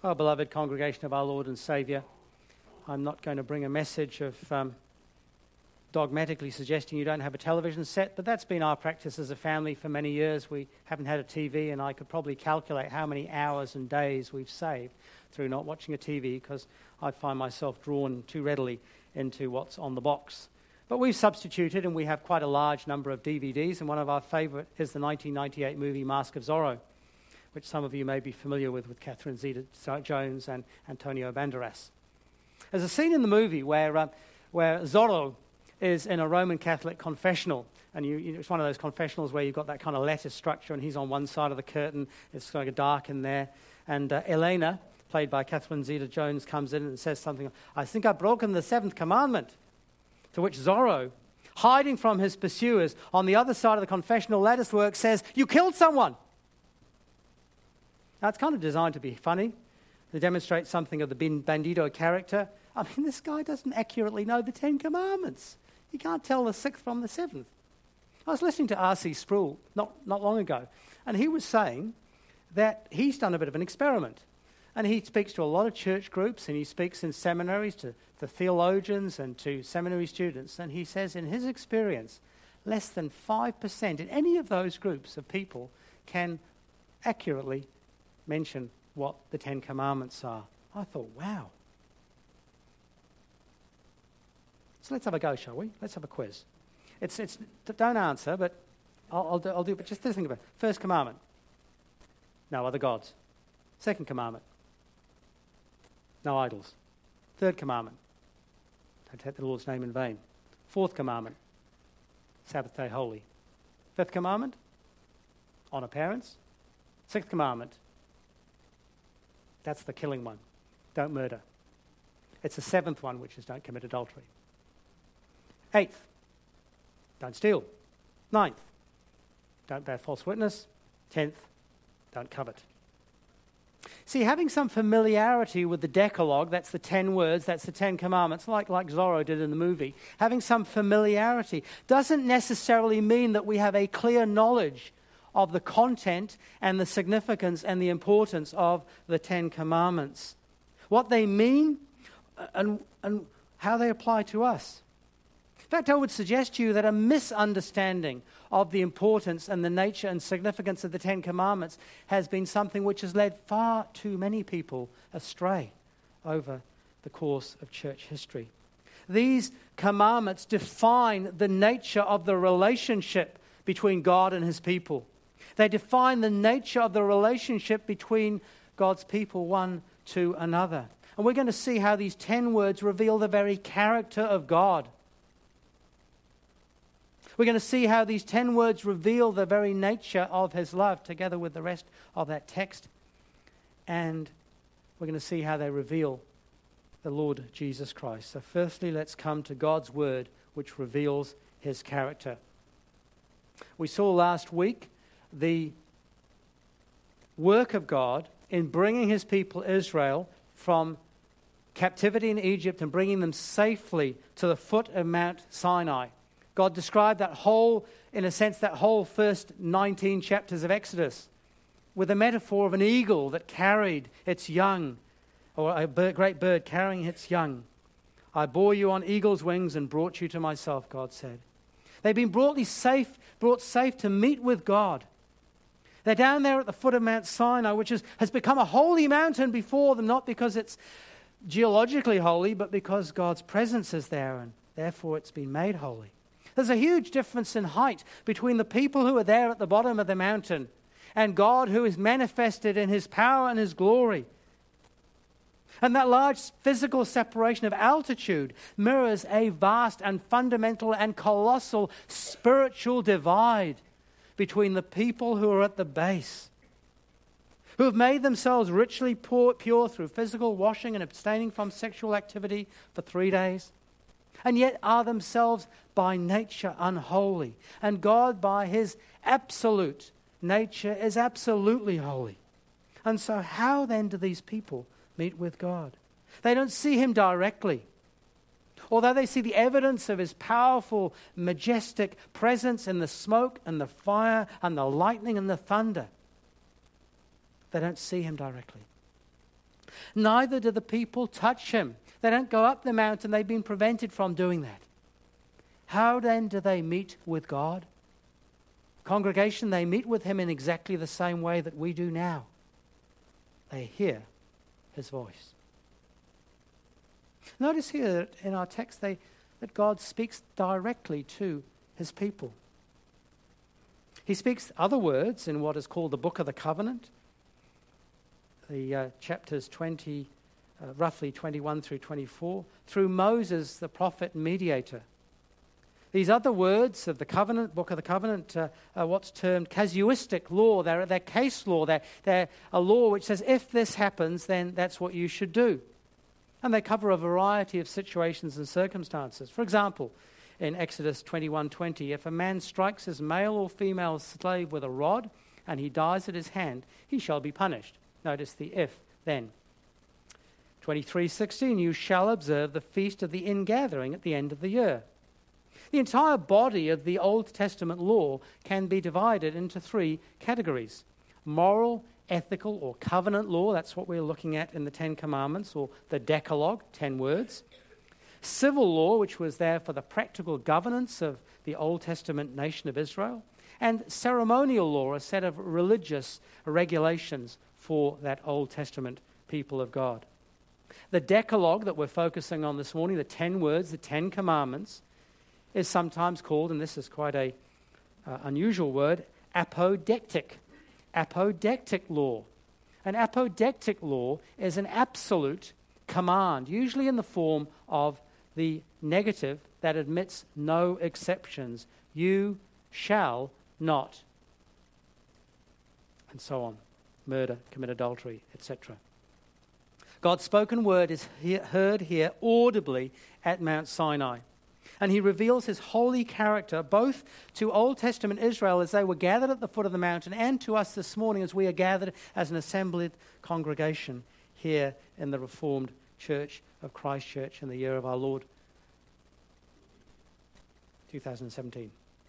Oh, beloved congregation of our Lord and Saviour, I'm not going to bring a message of dogmatically suggesting you don't have a television set, but that's been our practice as a family for many years. We haven't had a TV, and I could probably calculate how many hours and days we've saved through not watching a TV because I find myself drawn too readily into what's on the box. But we've substituted, and we have quite a large number of DVDs, and one of our favourite is the 1998 movie Mask of Zorro, which some of you may be familiar with Catherine Zeta-Jones and Antonio Banderas. There's a scene in the movie where Zorro is in a Roman Catholic confessional, and it's one of those confessionals where you've got that kind of lattice structure, and he's on one side of the curtain. It's kind of dark in there, and Elena, played by Catherine Zeta-Jones, comes in and says something, "I think I've broken the seventh commandment," to which Zorro, hiding from his pursuers on the other side of the confessional lattice work, says, "You killed someone." Now, it's kind of designed to be funny, to demonstrate something of the bandito character. I mean, this guy doesn't accurately know the Ten Commandments. He can't tell the sixth from the seventh. I was listening to R.C. Sproul not long ago, and he was saying that he's done a bit of an experiment. And he speaks to a lot of church groups, and he speaks in seminaries to theologians and to seminary students. And he says in his experience, less than 5% in any of those groups of people can accurately mention what the Ten Commandments are. I thought, wow. So let's have a go, shall we? Let's have a quiz. It's don't answer, but I'll do. But just think about it. First commandment: no other gods. Second commandment: no idols. Third commandment: don't take the Lord's name in vain. Fourth commandment: Sabbath day holy. Fifth commandment: honor parents. Sixth commandment: that's the killing one. Don't murder. It's the seventh one, which is don't commit adultery. Eighth: don't steal. Ninth: don't bear false witness. 10th: don't covet. See, having some familiarity with the Decalogue, that's the 10 words, that's the 10 commandments, like Zorro did in the movie, having some familiarity doesn't necessarily mean that we have a clear knowledge of the content and the significance and the importance of the 10 commandments. What they mean and how they apply to us. In fact, I would suggest to you that a misunderstanding of the importance and the nature and significance of the Ten Commandments has been something which has led far too many people astray over the course of church history. These commandments define the nature of the relationship between God and his people. They define the nature of the relationship between God's people one to another. And we're going to see how these 10 words reveal the very character of God. We're going to see how these 10 words reveal the very nature of his love together with the rest of that text. And we're going to see how they reveal the Lord Jesus Christ. So firstly, let's come to God's word, which reveals his character. We saw last week the work of God in bringing his people Israel from captivity in Egypt and bringing them safely to the foot of Mount Sinai. God described that whole first 19 chapters of Exodus with a metaphor of an eagle that carried its young, or a great bird carrying its young. I bore you on eagle's wings and brought you to myself, God said. They've been brought safe to meet with God. They're down there at the foot of Mount Sinai, which has become a holy mountain before them, not because it's geologically holy, but because God's presence is there, and therefore it's been made holy. There's a huge difference in height between the people who are there at the bottom of the mountain and God who is manifested in his power and his glory. And that large physical separation of altitude mirrors a vast and fundamental and colossal spiritual divide between the people who are at the base, who have made themselves ritually pure through physical washing and abstaining from sexual activity for 3 days, and yet are themselves by nature unholy. And God, by his absolute nature, is absolutely holy. And so how then do these people meet with God? They don't see him directly. Although they see the evidence of his powerful, majestic presence in the smoke and the fire and the lightning and the thunder, they don't see him directly. Neither do the people touch him. They don't go up the mountain. They've been prevented from doing that. How then do they meet with God? Congregation, they meet with him in exactly the same way that we do now. They hear his voice. Notice here that in our text that God speaks directly to his people. He speaks other words in what is called the Book of the Covenant, the chapters 20, roughly 21 through 24, through Moses, the prophet and mediator. These other words of the covenant, Book of the Covenant, are what's termed casuistic law. They're case law. They're a law which says if this happens, then that's what you should do. And they cover a variety of situations and circumstances. For example, in Exodus 21:20, if a man strikes his male or female slave with a rod and he dies at his hand, he shall be punished. Notice the if, then. 23:16, you shall observe the feast of the ingathering at the end of the year. The entire body of the Old Testament law can be divided into three categories: moral, ethical, or covenant law. That's what we're looking at in the Ten Commandments, or the Decalogue, 10 words. Civil law, which was there for the practical governance of the Old Testament nation of Israel. And ceremonial law, a set of religious regulations for that Old Testament people of God. The Decalogue that we're focusing on this morning, the 10 words, the 10 Commandments, is sometimes called, and this is quite a unusual word, apodectic. Apodectic law. An apodectic law is an absolute command, usually in the form of the negative that admits no exceptions. You shall not. And so on. Murder, commit adultery, etc. God's spoken word is heard here audibly at Mount Sinai. And he reveals his holy character both to Old Testament Israel as they were gathered at the foot of the mountain, and to us this morning as we are gathered as an assembled congregation here in the Reformed Church of Christchurch in the year of our Lord 2017.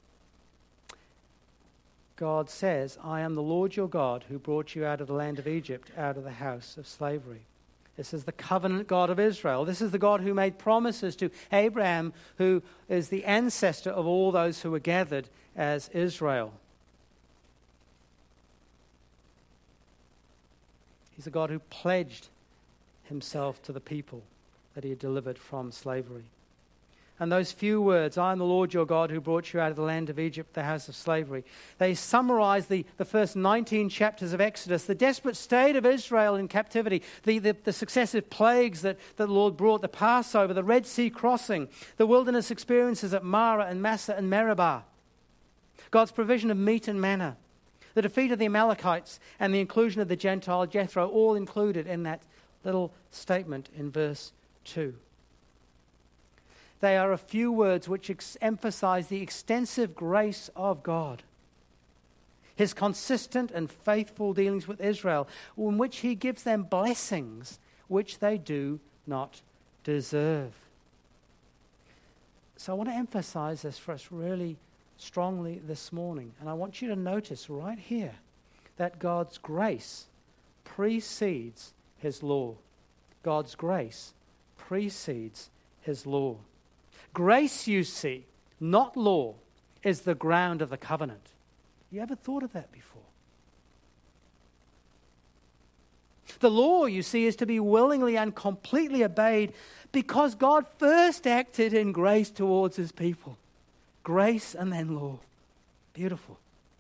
God says, I am the Lord your God who brought you out of the land of Egypt, out of the house of slavery. This is the covenant God of Israel. This is the God who made promises to Abraham, who is the ancestor of all those who were gathered as Israel. He's a God who pledged himself to the people that he had delivered from slavery. And those few words, I am the Lord your God who brought you out of the land of Egypt, the house of slavery, they summarize the first 19 chapters of Exodus, the desperate state of Israel in captivity, the successive plagues that the Lord brought, the Passover, the Red Sea crossing, the wilderness experiences at Marah and Massah and Meribah, God's provision of meat and manna, the defeat of the Amalekites, and the inclusion of the Gentile Jethro, all included in that little statement in verse 2. They are a few words which emphasize the extensive grace of God, his consistent and faithful dealings with Israel, in which he gives them blessings which they do not deserve. So I want to emphasize this for us really strongly this morning. And I want you to notice right here that God's grace precedes his law. God's grace precedes his law. Grace, you see, not law, is the ground of the covenant. You ever thought of that before? The law, you see, is to be willingly and completely obeyed because God first acted in grace towards his people. Grace and then law. Beautiful.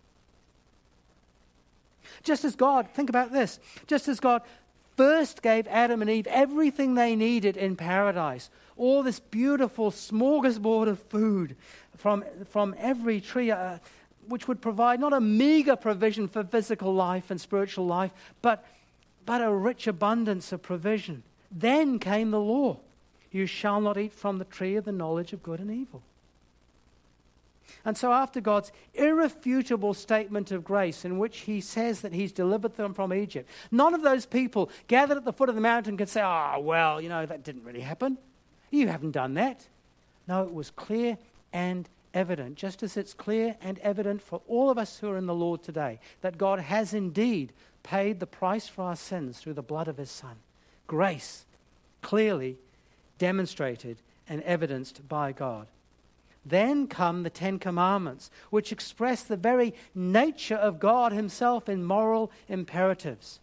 Just as God, think about this, just as God first gave Adam and Eve everything they needed in paradise, all this beautiful smorgasbord of food from every tree, which would provide not a meager provision for physical life and spiritual life, but a rich abundance of provision. Then came the law. You shall not eat from the tree of the knowledge of good and evil. And so after God's irrefutable statement of grace in which he says that he's delivered them from Egypt, none of those people gathered at the foot of the mountain could say, well, that didn't really happen. You haven't done that. No, it was clear and evident, just as it's clear and evident for all of us who are in the Lord today, that God has indeed paid the price for our sins through the blood of his Son. grace, clearly demonstrated and evidenced by God. Then come the Ten Commandments, which express the very nature of God himself in moral imperatives.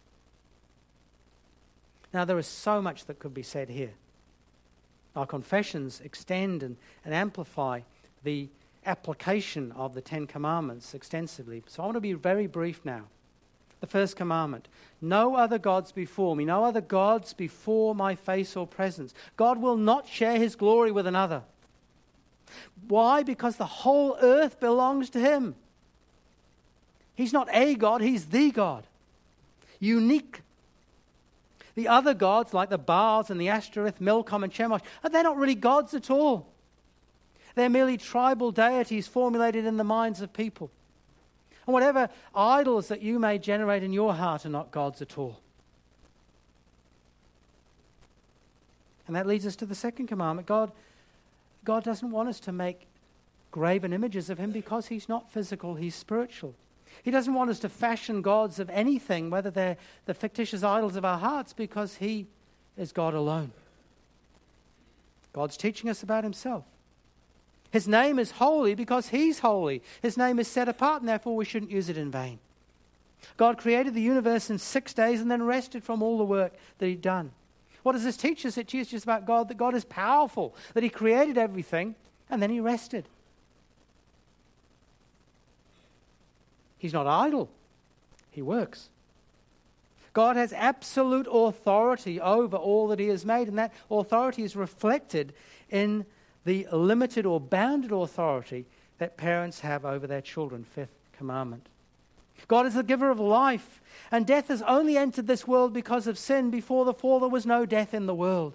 Now, there is so much that could be said here. Our confessions extend and amplify the application of the Ten Commandments extensively. So I want to be very brief now. The first commandment: no other gods before me, no other gods before my face or presence. God will not share his glory with another. Why? Because the whole earth belongs to him. He's not a God, he's the God. Unique. The other gods, like the Baals and the Ashtoreth, Milcom and Chemosh, they're not really gods at all. They're merely tribal deities formulated in the minds of people. And whatever idols that you may generate in your heart are not gods at all. And that leads us to the second commandment. God doesn't want us to make graven images of him because he's not physical, he's spiritual. He doesn't want us to fashion gods of anything, whether they're the fictitious idols of our hearts, because he is God alone. God's teaching us about himself. His name is holy because he's holy. His name is set apart, and therefore we shouldn't use it in vain. God created the universe in 6 days and then rested from all the work that he'd done. What does this teach us? It teaches us about God, that God is powerful, that he created everything, and then he rested. He's not idle. He works. God has absolute authority over all that he has made, and that authority is reflected in the limited or bounded authority that parents have over their children. Fifth commandment. God is the giver of life, and death has only entered this world because of sin. Before the fall, there was no death in the world.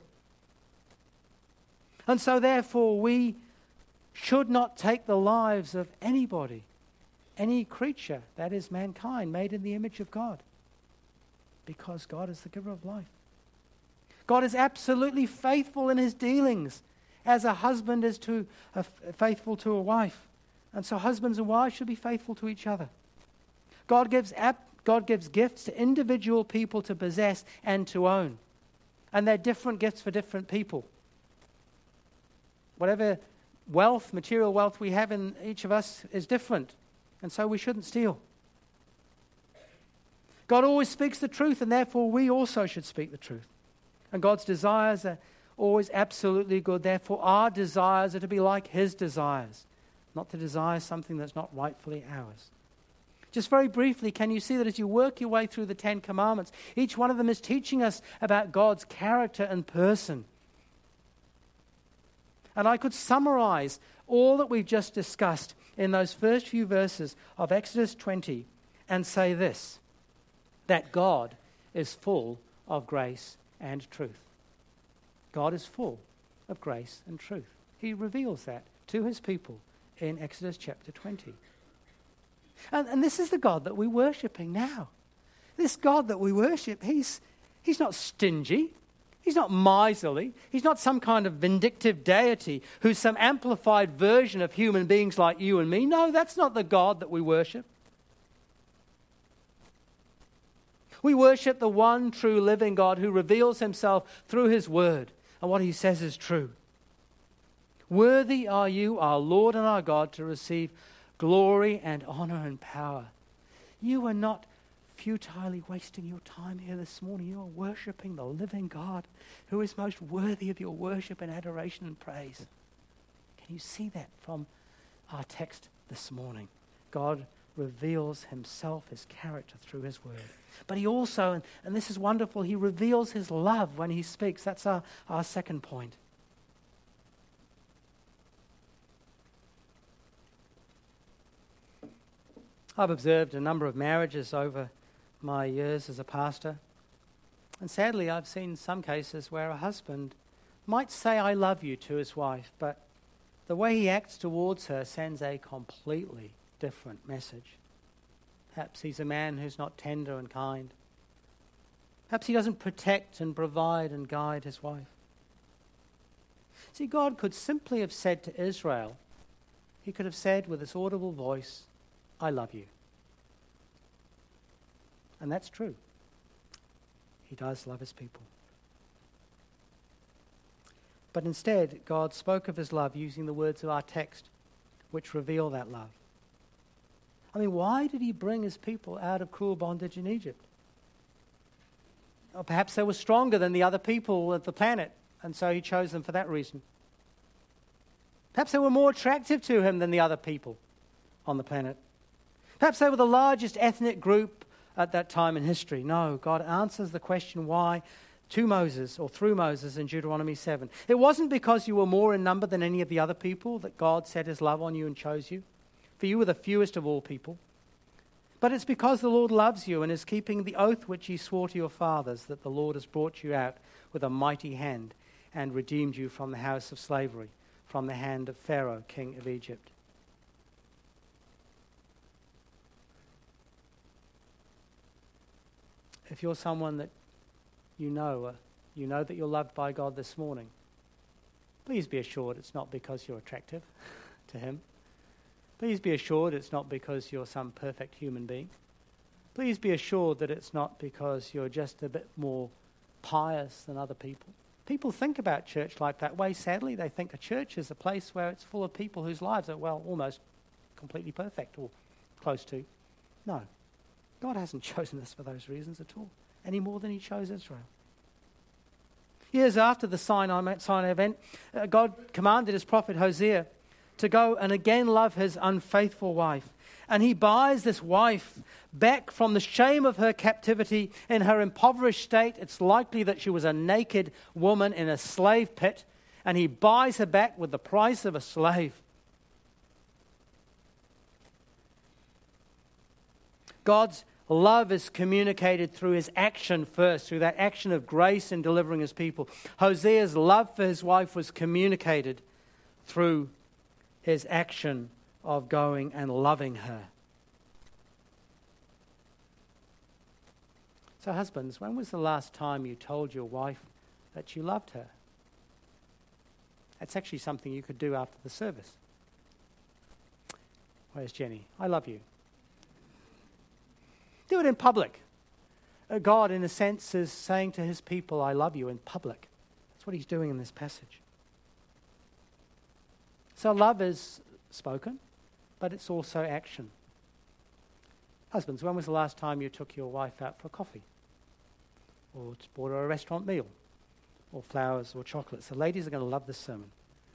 And so therefore, we should not take the lives of anybody, any creature, that is mankind, made in the image of God, because God is the giver of life. God is absolutely faithful in his dealings, as a husband is faithful to a wife. And so husbands and wives should be faithful to each other. God gives gifts to individual people to possess and to own. And they're different gifts for different people. Whatever wealth, material wealth we have in each of us is different. And so we shouldn't steal. God always speaks the truth, and therefore we also should speak the truth. And God's desires are always absolutely good. Therefore our desires are to be like his desires, not to desire something that's not rightfully ours. Just very briefly, can you see that as you work your way through the Ten Commandments, each one of them is teaching us about God's character and person. And I could summarize all that we've just discussed in those first few verses of Exodus 20 and say this: that God is full of grace and truth. God is full of grace and truth. He reveals that to his people in Exodus chapter 20. And this is the God that we're worshipping now. This God that we worship, he's not stingy. He's not miserly. He's not some kind of vindictive deity who's some amplified version of human beings like you and me. No, that's not the God that we worship. We worship the one true living God who reveals himself through his word, and what he says is true. Worthy are you, our Lord and our God, to receive glory and honor and power. You are not futilely wasting your time here this morning. You are worshiping the living God who is most worthy of your worship and adoration and praise. Can you see that from our text this morning? God reveals himself, his character through his word. But he also, and this is wonderful, he reveals his love when he speaks. That's our second point. I've observed a number of marriages over my years as a pastor. And sadly, I've seen some cases where a husband might say, "I love you" to his wife, but the way he acts towards her sends a completely different message. Perhaps he's a man who's not tender and kind. Perhaps he doesn't protect and provide and guide his wife. See, God could simply have said to Israel, he could have said with this audible voice, "I love you." And that's true. He does love his people. But instead, God spoke of his love using the words of our text, which reveal that love. I mean, why did he bring his people out of cruel bondage in Egypt? Or perhaps they were stronger than the other people of the planet, and so he chose them for that reason. Perhaps they were more attractive to him than the other people on the planet. Perhaps they were the largest ethnic group at that time in history. No, God answers the question why to Moses, or through Moses in Deuteronomy 7. It wasn't because you were more in number than any of the other people that God set his love on you and chose you, for you were the fewest of all people. But it's because the Lord loves you and is keeping the oath which he swore to your fathers, that the Lord has brought you out with a mighty hand and redeemed you from the house of slavery, from the hand of Pharaoh, king of Egypt. If you're someone that you know that you're loved by God this morning, please be assured it's not because you're attractive to him. Please be assured it's not because you're some perfect human being. Please be assured that it's not because you're just a bit more pious than other people. People think about church like that way. Sadly, they think a church is a place where it's full of people whose lives are, well, almost completely perfect or close to. No. God hasn't chosen us for those reasons at all, any more than he chose Israel. Years after the Sinai event, God commanded his prophet Hosea to go and again love his unfaithful wife. And he buys this wife back from the shame of her captivity in her impoverished state. It's likely that she was a naked woman in a slave pit, and he buys her back with the price of a slave. God's love is communicated through his action first, through that action of grace in delivering his people. Hosea's love for his wife was communicated through his action of going and loving her. So husbands, when was the last time you told your wife that you loved her? That's actually something you could do after the service. Where's Jenny? I love you. Do it in public. God, in a sense, is saying to his people, I love you in public. That's what he's doing in this passage. So love is spoken, but it's also action. Husbands, when was the last time you took your wife out for coffee? Or bought her a restaurant meal? Or flowers or chocolates? The ladies are going to love this sermon.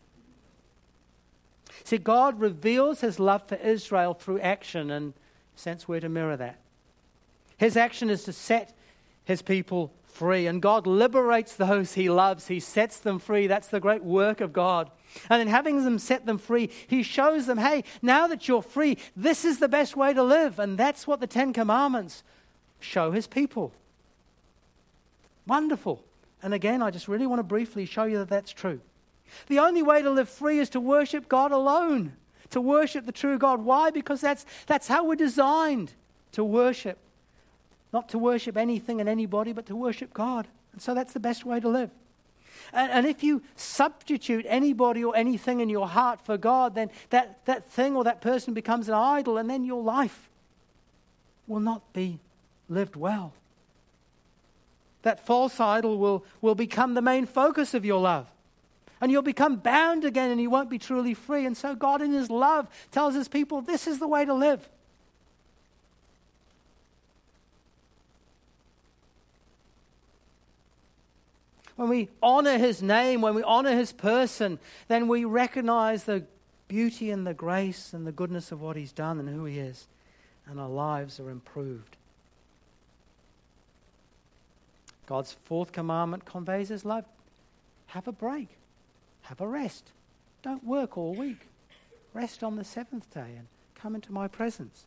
See, God reveals his love for Israel through action, and in a sense we're to mirror that. His action is to set his people free, and God liberates those he loves. He sets them free. That's the great work of God. And in having them set them free, he shows them, hey, now that you're free, this is the best way to live. And that's what the Ten Commandments show his people. Wonderful. And again, I just really want to briefly show you that that's true. The only way to live free is to worship God alone, to worship the true God. Why? Because that's how we're designed to worship. Not to worship anything and anybody, but to worship God. And so that's the best way to live. And if you substitute anybody or anything in your heart for God, then that thing or that person becomes an idol, and then your life will not be lived well. That false idol will become the main focus of your love. And you'll become bound again, and you won't be truly free. And so God in his love tells his people, this is the way to live. When we honor his name, when we honor his person, then we recognize the beauty and the grace and the goodness of what he's done and who he is. And our lives are improved. God's fourth commandment conveys his love. Have a break. Have a rest. Don't work all week. Rest on the seventh day and come into my presence.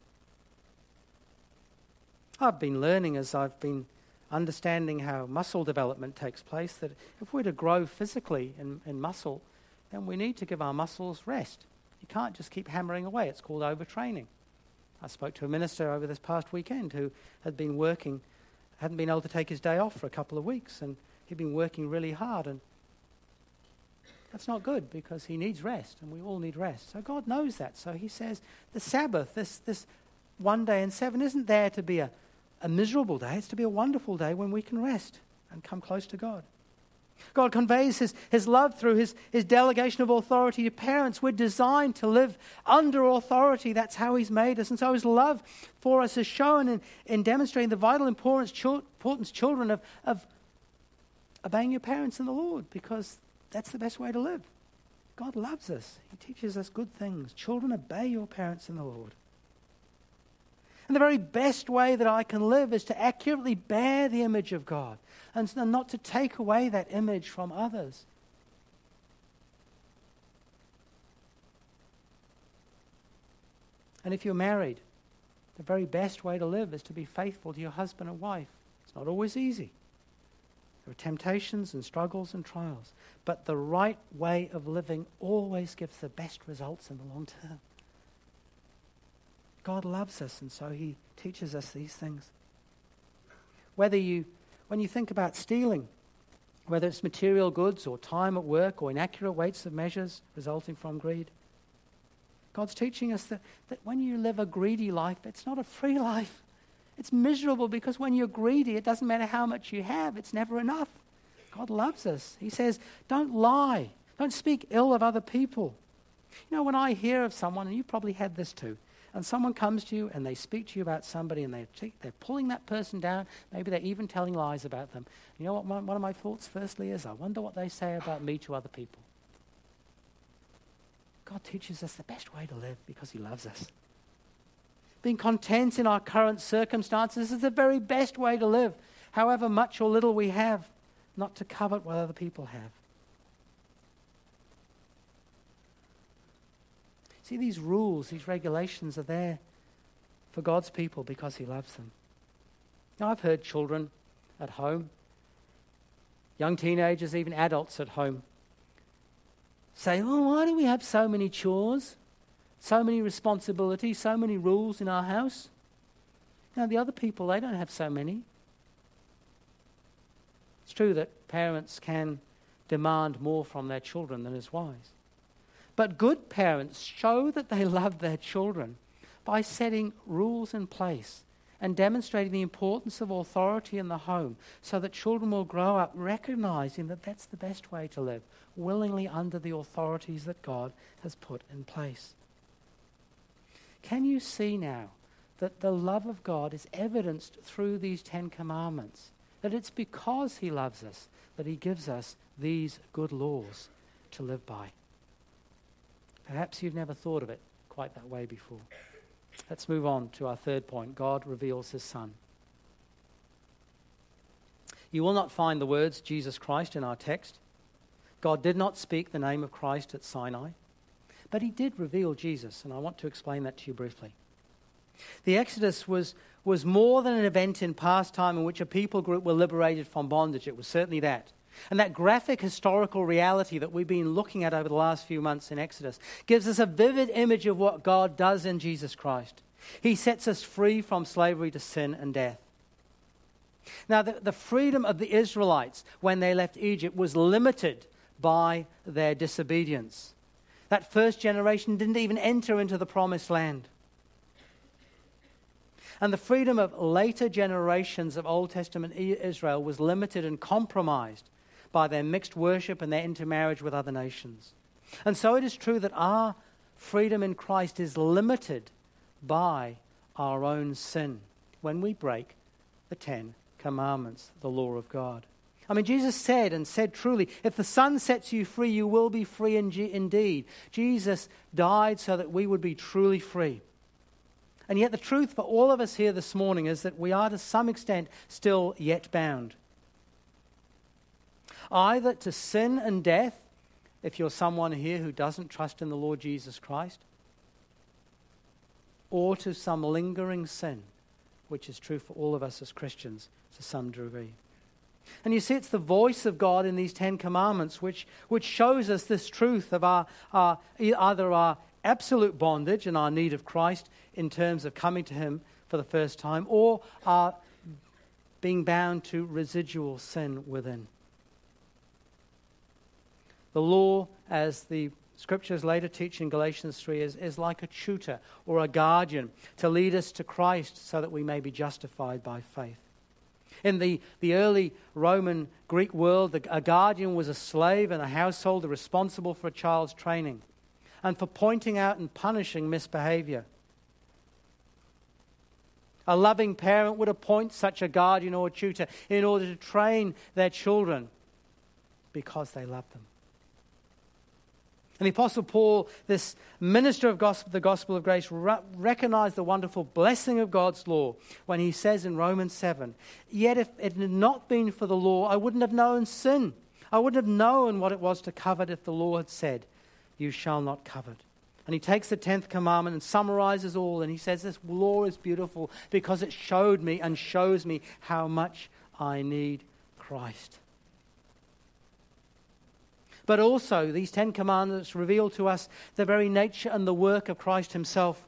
I've been learning as I've been understanding how muscle development takes place, that if we're to grow physically in muscle, then we need to give our muscles rest. You can't just keep hammering away. It's called overtraining. I spoke to a minister over this past weekend who had been working, hadn't been able to take his day off for a couple of weeks, and he'd been working really hard, and that's not good because he needs rest, and we all need rest. So God knows that. So he says the Sabbath, this 1 day in 7, isn't there to be a miserable day. It's to be a wonderful day when we can rest and come close to God. God conveys his love through his delegation of authority to parents. We're designed to live under authority. That's how he's made us. And so his love for us is shown in demonstrating the vital importance children of obeying your parents in the Lord, because that's the best way to live. God loves us. He teaches us good things. Children, obey your parents in the Lord. And the very best way that I can live is to accurately bear the image of God and not to take away that image from others. And if you're married, the very best way to live is to be faithful to your husband and wife. It's not always easy. There are temptations and struggles and trials. But the right way of living always gives the best results in the long term. God loves us, and so he teaches us these things. When you think about stealing, whether it's material goods or time at work or inaccurate weights of measures resulting from greed, God's teaching us that when you live a greedy life, it's not a free life. It's miserable, because when you're greedy, it doesn't matter how much you have. It's never enough. God loves us. He says, don't lie. Don't speak ill of other people. You know, when I hear of someone, and you probably had this too, and someone comes to you and they speak to you about somebody and they're pulling that person down, maybe they're even telling lies about them. You know what one of my thoughts firstly is? I wonder what they say about me to other people. God teaches us the best way to live because he loves us. Being content in our current circumstances is the very best way to live, however much or little we have, not to covet what other people have. See, these rules, these regulations are there for God's people because he loves them. Now, I've heard children at home, young teenagers, even adults at home, say, oh, why do we have so many chores, so many responsibilities, so many rules in our house? Now, the other people, they don't have so many. It's true that parents can demand more from their children than is wise. But good parents show that they love their children by setting rules in place and demonstrating the importance of authority in the home so that children will grow up recognizing that that's the best way to live, willingly under the authorities that God has put in place. Can you see now that the love of God is evidenced through these 10 commandments? That it's because he loves us that he gives us these good laws to live by. Perhaps you've never thought of it quite that way before. Let's move on to our third point. God reveals his Son. You will not find the words Jesus Christ in our text. God did not speak the name of Christ at Sinai, but he did reveal Jesus, and I want to explain that to you briefly. The Exodus was more than an event in past time in which a people group were liberated from bondage. It was certainly that. And that graphic historical reality that we've been looking at over the last few months in Exodus gives us a vivid image of what God does in Jesus Christ. He sets us free from slavery to sin and death. Now, the freedom of the Israelites when they left Egypt was limited by their disobedience. That first generation didn't even enter into the promised land. And the freedom of later generations of Old Testament Israel was limited and compromised by their mixed worship and their intermarriage with other nations. And so it is true that our freedom in Christ is limited by our own sin when we break the 10 commandments, the law of God. I mean, Jesus said truly, if the Son sets you free, you will be free indeed. Jesus died so that we would be truly free. And yet the truth for all of us here this morning is that we are to some extent still yet bound. Either to sin and death, if you're someone here who doesn't trust in the Lord Jesus Christ, or to some lingering sin, which is true for all of us as Christians to some degree. And you see, it's the voice of God in these 10 commandments which shows us this truth of either our absolute bondage and our need of Christ in terms of coming to him for the first time, or our being bound to residual sin within. The law, as the Scriptures later teach in Galatians 3, is like a tutor or a guardian to lead us to Christ so that we may be justified by faith. In the early Roman Greek world, a guardian was a slave in a household responsible for a child's training and for pointing out and punishing misbehavior. A loving parent would appoint such a guardian or a tutor in order to train their children because they loved them. And the Apostle Paul, this minister of the gospel of grace, recognized the wonderful blessing of God's law when he says in Romans 7, "Yet if it had not been for the law, I wouldn't have known sin. I wouldn't have known what it was to covet if the law had said, 'You shall not covet.'" And he takes the 10th commandment and summarizes all, and he says, "This law is beautiful because it showed me and shows me how much I need Christ." But also, these 10 commandments reveal to us the very nature and the work of Christ himself.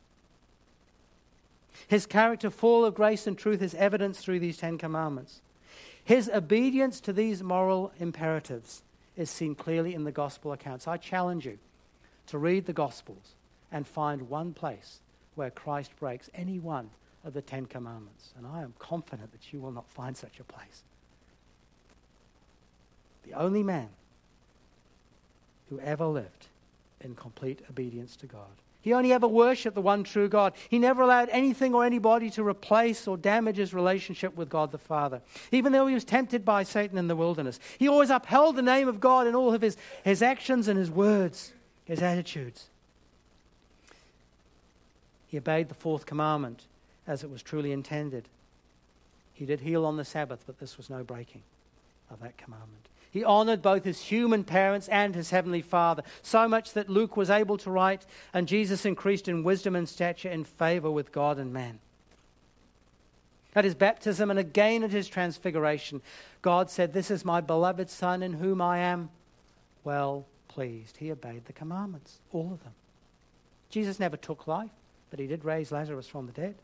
His character, full of grace and truth, is evidenced through these 10 commandments. His obedience to these moral imperatives is seen clearly in the gospel accounts. I challenge you to read the Gospels and find one place where Christ breaks any one of the 10 commandments. And I am confident that you will not find such a place. The only man who ever lived in complete obedience to God. He only ever worshipped the one true God. He never allowed anything or anybody to replace or damage his relationship with God the Father. Even though he was tempted by Satan in the wilderness, he always upheld the name of God in all of his actions and his words, his attitudes. He obeyed the 4th commandment as it was truly intended. He did heal on the Sabbath, but this was no breaking of that commandment. He honored both his human parents and his heavenly Father, so much that Luke was able to write, "And Jesus increased in wisdom and stature in favor with God and man." At his baptism and again at his transfiguration, God said, "This is my beloved Son in whom I am well pleased." He obeyed the commandments, all of them. Jesus never took life, but he did raise Lazarus from the dead.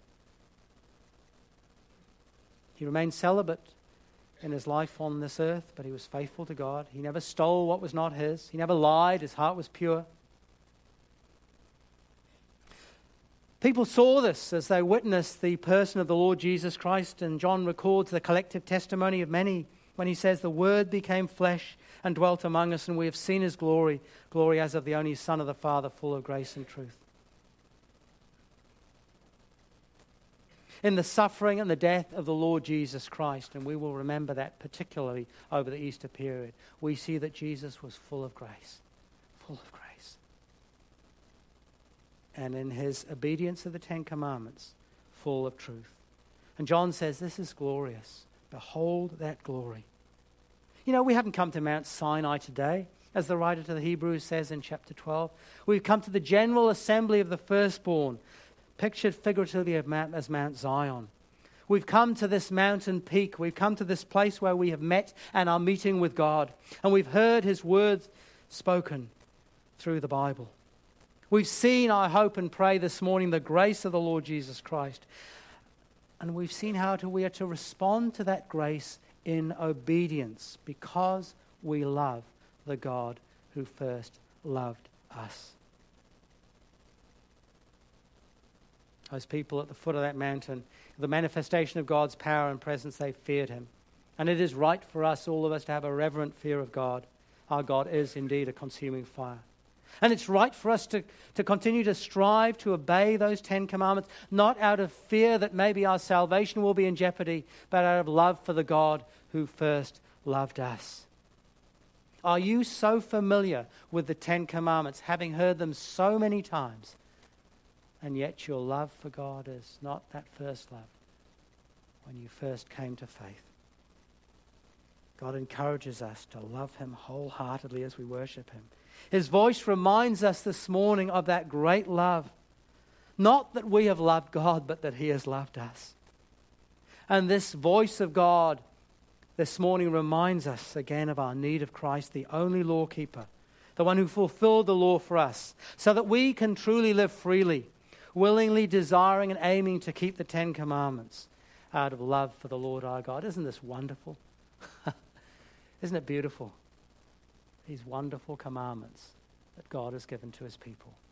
He remained celibate in his life on this earth, but he was faithful to God. He never stole what was not his. He never lied. His heart was pure. People saw this as they witnessed the person of the Lord Jesus Christ, and John records the collective testimony of many when he says, "The Word became flesh and dwelt among us, and we have seen his glory, glory as of the only Son of the Father, full of grace and truth." In the suffering and the death of the Lord Jesus Christ, and we will remember that particularly over the Easter period, we see that Jesus was full of grace, full of grace. And in his obedience to the 10 commandments, full of truth. And John says, "This is glorious. Behold that glory." You know, we haven't come to Mount Sinai today, as the writer to the Hebrews says in chapter 12. We've come to the general assembly of the firstborn, pictured figuratively as Mount Zion. We've come to this mountain peak. We've come to this place where we have met and are meeting with God. And we've heard his words spoken through the Bible. We've seen, I hope and pray this morning, the grace of the Lord Jesus Christ. And we've seen how we are to respond to that grace in obedience because we love the God who first loved us. Those people at the foot of that mountain, the manifestation of God's power and presence, they feared him. And it is right for us, all of us, to have a reverent fear of God. Our God is indeed a consuming fire. And it's right for us to continue to strive to obey those 10 commandments, not out of fear that maybe our salvation will be in jeopardy, but out of love for the God who first loved us. Are you so familiar with the 10 commandments, having heard them so many times, and yet your love for God is not that first love when you first came to faith? God encourages us to love him wholeheartedly as we worship him. His voice reminds us this morning of that great love. Not that we have loved God, but that he has loved us. And this voice of God this morning reminds us again of our need of Christ, the only lawkeeper, the one who fulfilled the law for us, so that we can truly live freely, willingly desiring and aiming to keep the 10 commandments out of love for the Lord our God. Isn't this wonderful? Isn't it beautiful? These wonderful commandments that God has given to his people.